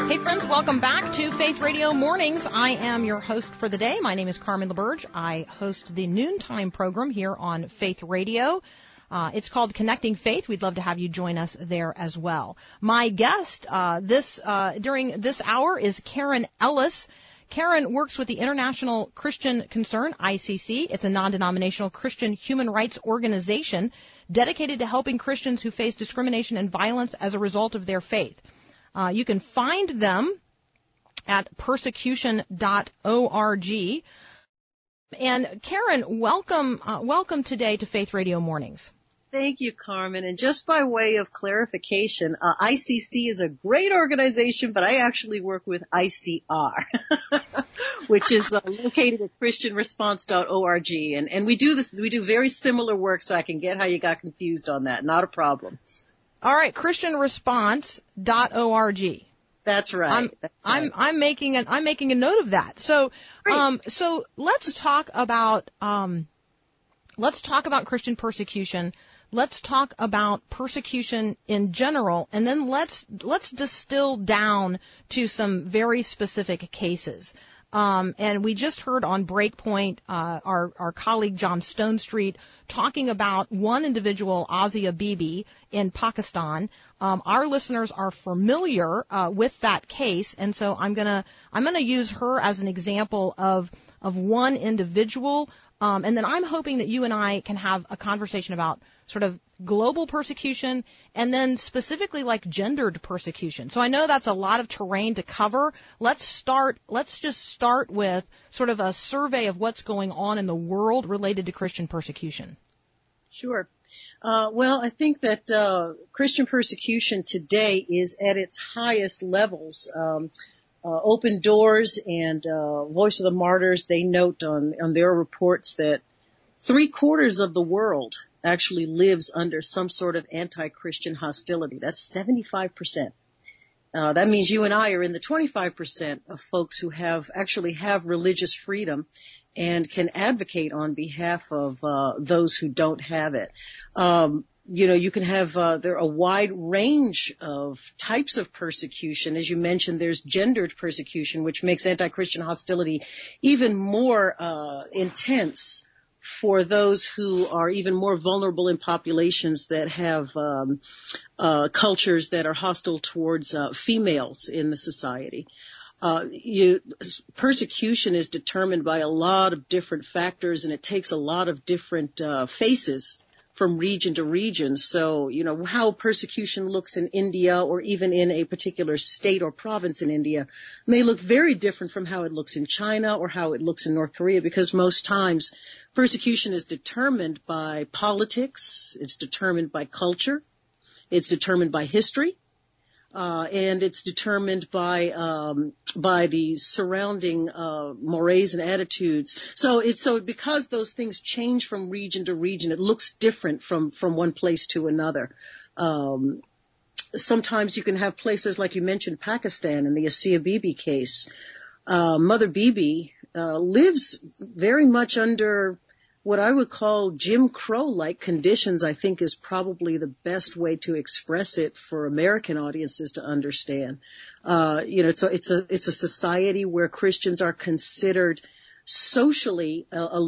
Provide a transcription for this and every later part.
Hey friends, welcome back to Faith Radio Mornings. I am your host for the day. My name is Carmen LaBerge. I host the noontime program here on Faith Radio. It's called Connecting Faith. We'd love to have you join us there as well. My guest during this hour is Karen Ellis. Karen works with the International Christian Concern, ICC. It's a non-denominational Christian human rights organization dedicated to helping Christians who face discrimination and violence as a result of their faith. You can find them at persecution.org. And Karen, welcome today to Faith Radio Mornings. Thank you, Carmen. And just by way of clarification, ICC is a great organization, but I actually work with ICR, which is located at christianresponse.org. And we do very similar work, so I can get how you got confused on that. Not a problem. All right, christianresponse.org. That's right. I'm making a note of that. So so let's talk about Christian persecution. Let's talk about persecution in general, and then let's distill down to some very specific cases. And we just heard on Breakpoint our colleague John Stonestreet talking about one individual, Asia Bibi, in Pakistan. Our listeners are familiar with that case, and so I'm gonna use her as an example of one individual. And then I'm hoping that you and I can have a conversation about sort of global persecution and then specifically like gendered persecution. So I know that's a lot of terrain to cover. Let's just start with sort of a survey of what's going on in the world related to Christian persecution. Sure. Well, I think that Christian persecution today is at its highest levels. Open Doors and Voice of the Martyrs, they note on their reports that 3/4 of the world actually lives under some sort of anti-Christian hostility. That's 75%. That means you and I are in the 25% of folks who actually have religious freedom and can advocate on behalf of those who don't have it. You can have there are a wide range of types of persecution. As you mentioned, there's gendered persecution, which makes anti-Christian hostility even more intense for those who are even more vulnerable in populations that have cultures that are hostile towards females in the society. Persecution is determined by a lot of different factors, and it takes a lot of different faces from region to region. So, how persecution looks in India or even in a particular state or province in India may look very different from how it looks in China or how it looks in North Korea, because most times persecution is determined by politics, it's determined by culture, it's determined by history, and it's determined by the surrounding mores and attitudes. So because those things change from region to region, it looks different from one place to another. Sometimes you can have places like you mentioned, Pakistan in the Asia Bibi case. Mother Bibi lives very much under what I would call Jim Crow-like conditions. I think is probably the best way to express it for American audiences to understand. It's a society where Christians are considered socially a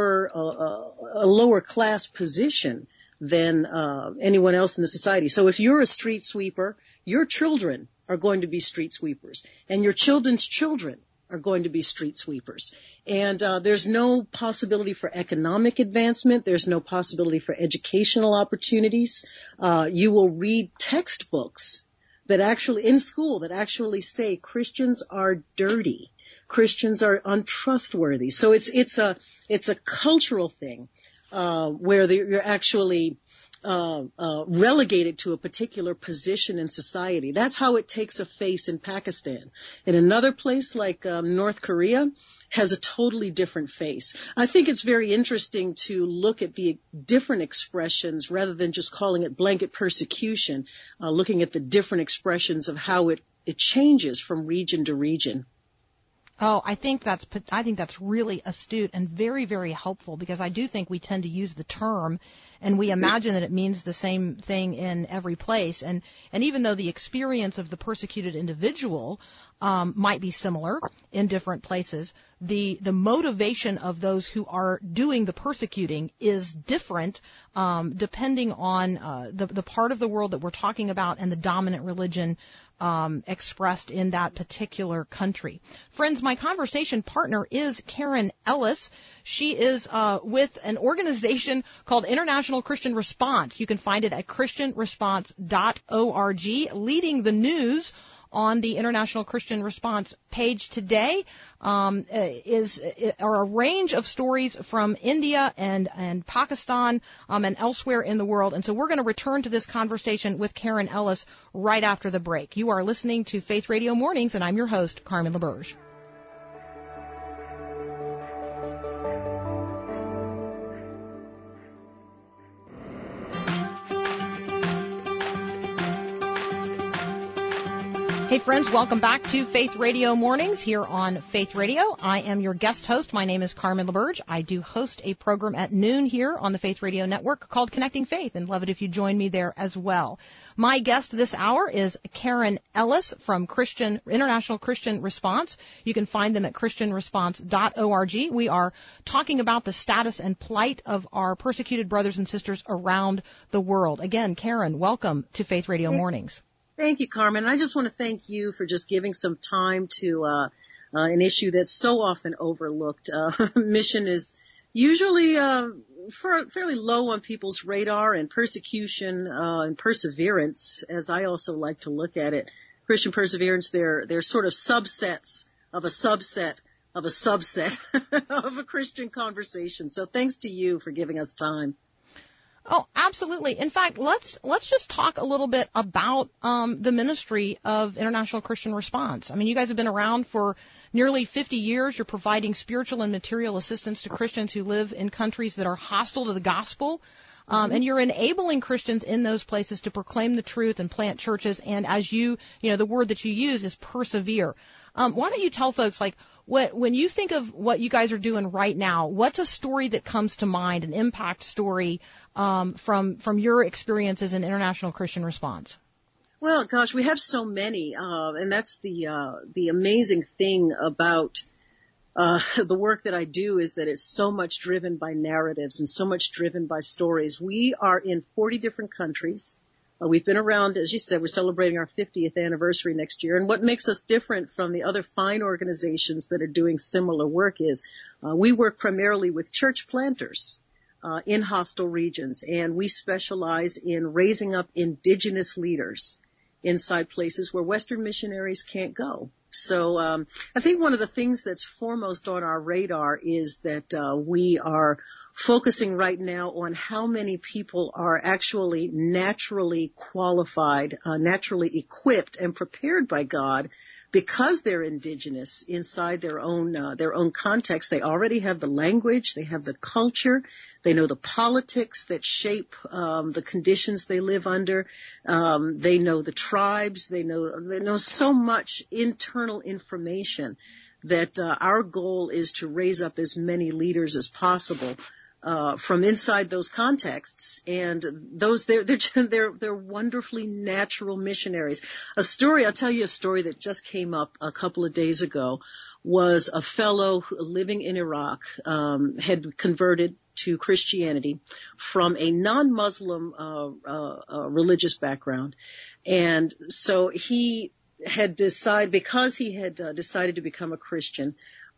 lower class position than anyone else in the society. So if you're a street sweeper, your children are going to be street sweepers, and your children's children are going to be street sweepers. And there's no possibility for economic advancement. There's no possibility for educational opportunities. You will read textbooks that actually in school that actually say Christians are dirty. Christians are untrustworthy. So it's a cultural thing where you're actually relegated to a particular position in society. That's how it takes a face in Pakistan. In another place like North Korea has a totally different face. I think it's very interesting to look at the different expressions rather than just calling it blanket persecution, looking at the different expressions of how it changes from region to region. Oh, I think that's really astute and very, very helpful, because I do think we tend to use the term and we imagine that it means the same thing in every place. And even though the experience of the persecuted individual might be similar in different places, the motivation of those who are doing the persecuting is different depending on the part of the world that we're talking about and the dominant religion expressed in that particular country. Friends, my conversation partner is Karen Ellis. She is with an organization called International Christian Response. You can find it at christianresponse.org, leading the news on the International Christian Response page today are a range of stories from India and Pakistan and elsewhere in the world. And so we're going to return to this conversation with Karen Ellis right after the break. You are listening to Faith Radio Mornings, and I'm your host, Carmen LaBerge. Hey friends, welcome back to Faith Radio Mornings here on Faith Radio. I am your guest host. My name is Carmen LaBerge. I do host a program at noon here on the Faith Radio Network called Connecting Faith, and love it if you join me there as well. My guest this hour is Karen Ellis from International Christian Response. You can find them at christianresponse.org. We are talking about the status and plight of our persecuted brothers and sisters around the world. Again, Karen, welcome to Faith Radio Mornings. Thank you, Carmen. I just want to thank you for just giving some time to an issue that's so often overlooked. Mission is usually fairly low on people's radar, and persecution and perseverance, as I also like to look at it. Christian perseverance, they're sort of subsets of a subset of a subset of a Christian conversation. So thanks to you for giving us time. Oh, absolutely. In fact, let's just talk a little bit about the ministry of International Christian Response. I mean, you guys have been around for nearly 50 years. You're providing spiritual and material assistance to Christians who live in countries that are hostile to the gospel. And you're enabling Christians in those places to proclaim the truth and plant churches. And as the word that you use is persevere. Why don't you tell folks, when you think of what you guys are doing right now, what's a story that comes to mind, an impact story from your experiences in International Christian Response? Well, gosh, we have so many, and that's the amazing thing about the work that I do, is that it's so much driven by narratives and so much driven by stories. We are in 40 different countries. We've been around, as you said, we're celebrating our 50th anniversary next year. And what makes us different from the other fine organizations that are doing similar work is we work primarily with church planters in hostile regions, and we specialize in raising up indigenous leaders inside places where Western missionaries can't go. So I think one of the things that's foremost on our radar is that we are focusing right now on how many people are actually naturally qualified, naturally equipped and prepared by God because they're indigenous inside their own context. They already have the language, they have the culture, they know the politics that shape the conditions they live under. They know the tribes, they know so much internal information that our goal is to raise up as many leaders as possible from inside those contexts, and they're wonderfully natural missionaries. I'll tell you a story that just came up a couple of days ago. Was a fellow living in Iraq, had converted to Christianity from a non-Muslim religious background, and so he had decided, because he had decided to become a Christian,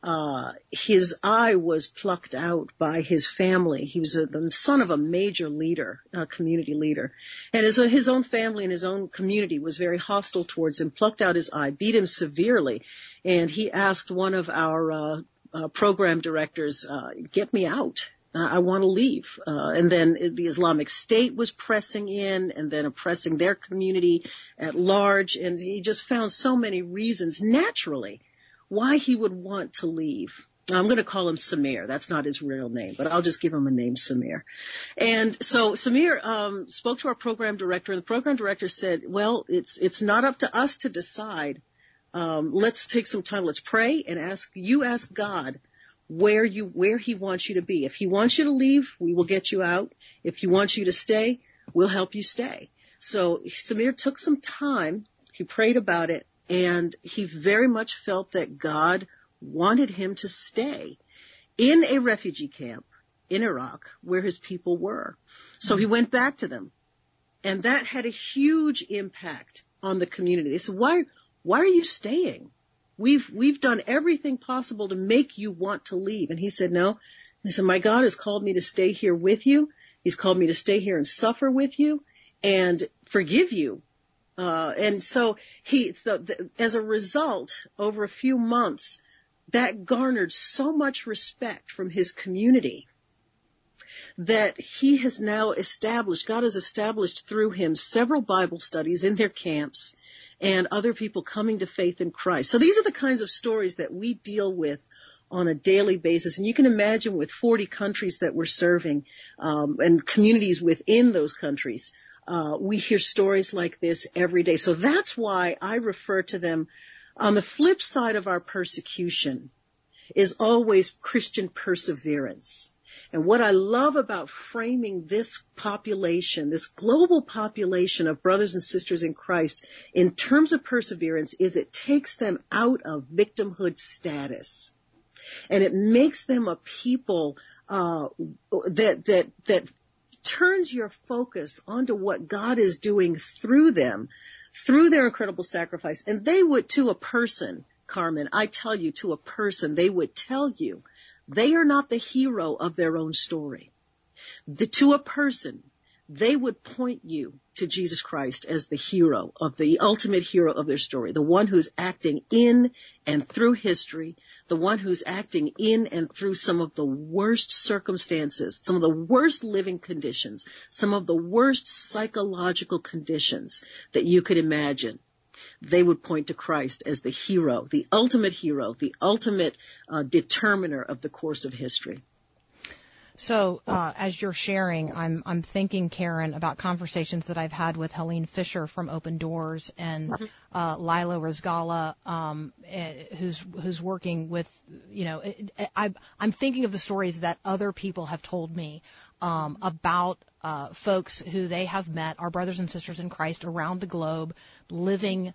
his eye was plucked out by his family. He was the son of a major leader, community leader. And his own family and his own community was very hostile towards him, plucked out his eye, beat him severely. And he asked one of our program directors, get me out. I want to leave. And then the Islamic State was pressing in and then oppressing their community at large. And he just found so many reasons, naturally, why he would want to leave. I'm going to call him Samir. That's not his real name, but I'll just give him a name, Samir. And so Samir spoke to our program director, and the program director said, well, it's not up to us to decide let's take some time. Let's pray and ask God where he wants you to be. If he wants you to leave, we will get you out. If he wants you to stay, we'll help you stay. So Samir took some time. He prayed about it, and he very much felt that God wanted him to stay in a refugee camp in Iraq where his people were. So he went back to them, and that had a huge impact on the community. They said, why are you staying? We've done everything possible to make you want to leave. And he said, no. He said, my God has called me to stay here with you. He's called me to stay here and suffer with you and forgive you. And so as a result, over a few months, that garnered so much respect from his community that he has now God has established through him several Bible studies in their camps and other people coming to faith in Christ. So these are the kinds of stories that we deal with on a daily basis. And you can imagine with 40 countries that we're serving, and communities within those countries, we hear stories like this every day. So that's why I refer to them. On the flip side of our persecution is always Christian perseverance. And what I love about framing this population, this global population of brothers and sisters in Christ in terms of perseverance is it takes them out of victimhood status. And it makes them a people that turns your focus onto what God is doing through them, through their incredible sacrifice. And they would, to a person, Carmen, I tell you, to a person, they would tell you they are not the hero of their own story. To a person, they would point you to Jesus Christ as the hero of the ultimate hero of their story, the one who's acting in and through history, the one who's acting in and through some of the worst circumstances, some of the worst living conditions, some of the worst psychological conditions that you could imagine. They would point to Christ as the hero, the ultimate determiner of the course of history. So, as you're sharing, I'm thinking, Karen, about conversations that I've had with Helene Fisher from Open Doors and Lila Rizgala, who's working with, I'm thinking of the stories that other people have told me about folks who they have met, our brothers and sisters in Christ around the globe, living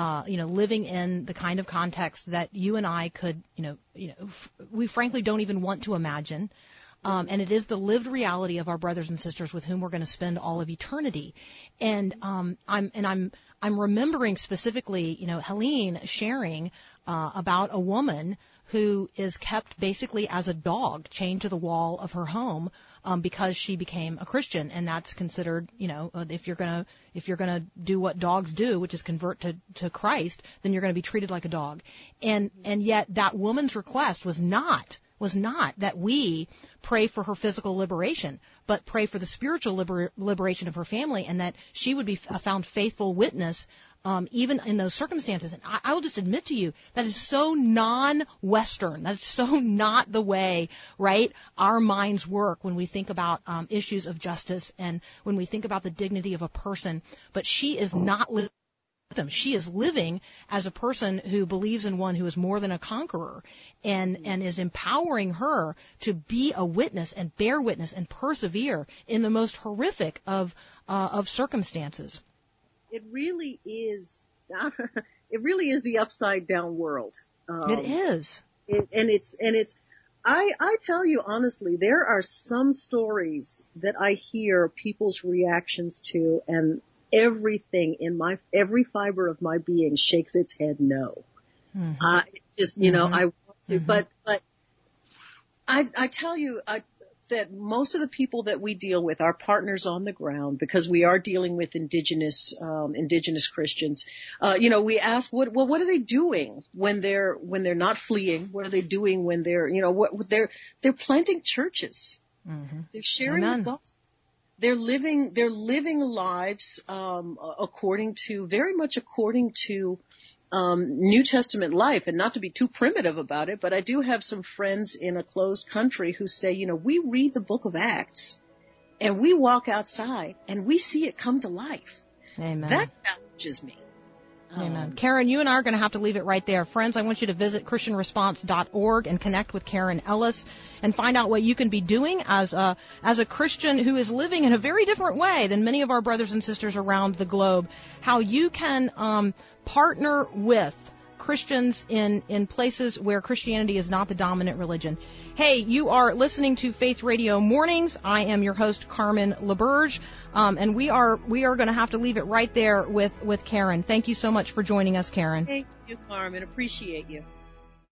in the kind of context that you and I could, we frankly don't even want to imagine. And it is the lived reality of our brothers and sisters with whom we're going to spend all of eternity. And I'm remembering specifically, Helene sharing about a woman who is kept basically as a dog chained to the wall of her home because she became a Christian, and that's considered, if you're gonna do what dogs do, which is convert to Christ, then you're going to be treated like a dog. And yet that woman's request was not that we pray for her physical liberation, but pray for the spiritual liberation of her family, and that she would be a found faithful witness even in those circumstances. And I will just admit to you, that is so non-Western. That's so not the way, right, our minds work when we think about issues of justice and when we think about the dignity of a person. But she is not living. She is living as a person who believes in one who is more than a conqueror, and is empowering her to be a witness and bear witness and persevere in the most horrific of circumstances. It really is. It really is the upside down world. It is. I tell you honestly, there are some stories that I hear people's reactions to, and everything in every fiber of my being shakes its head no. Mm-hmm. I want to, mm-hmm. but I tell you that most of the people that we deal with are partners on the ground, because we are dealing with indigenous Christians. We ask, what are they doing when they're not fleeing? What are they doing when they're planting churches? Mm-hmm. They're sharing the gospel. They're living lives very much according to New Testament life, and not to be too primitive about it, but I do have some friends in a closed country who say, we read the book of Acts and we walk outside and we see it come to life. Amen. That challenges me. Amen. Karen, you and I are going to have to leave it right there. Friends, I want you to visit ChristianResponse.org and connect with Karen Ellis and find out what you can be doing as a Christian who is living in a very different way than many of our brothers and sisters around the globe, how you can partner with Christians in places where Christianity is not the dominant religion. Hey, you are listening to Faith Radio Mornings. I am your host, Carmen LaBerge, and we are going to have to leave it right there with Karen. Thank you so much for joining us, Karen. Thank you, Carmen. Appreciate you.